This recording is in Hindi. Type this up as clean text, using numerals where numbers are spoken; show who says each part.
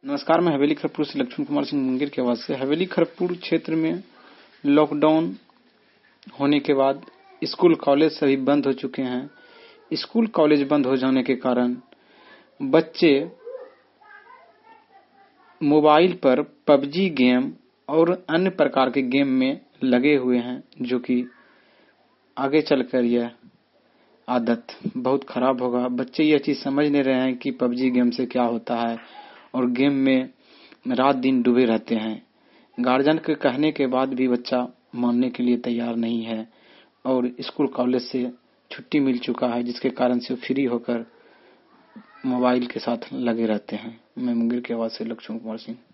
Speaker 1: नमस्कार, मैं हवेली खड़गपुर से लक्ष्मण कुमार सिंह मुंगेर की आवाज से। हवेली खड़गपुर क्षेत्र में लॉकडाउन होने के बाद स्कूल कॉलेज सभी बंद हो चुके हैं। स्कूल कॉलेज बंद हो जाने के कारण बच्चे मोबाइल पर पबजी गेम और अन्य प्रकार के गेम में लगे हुए हैं, जो कि आगे चलकर यह आदत बहुत खराब होगा। बच्चे यह चीज समझ नहीं रहे हैं कि पबजी गेम से क्या होता है और गेम में रात दिन डूबे रहते हैं। गार्जियन के कहने के बाद भी बच्चा मानने के लिए तैयार नहीं है और स्कूल कॉलेज से छुट्टी मिल चुका है, जिसके कारण से फ्री होकर मोबाइल के साथ लगे रहते हैं। मैं मुंगेर की आवाज से लक्ष्मण कुमार सिंह।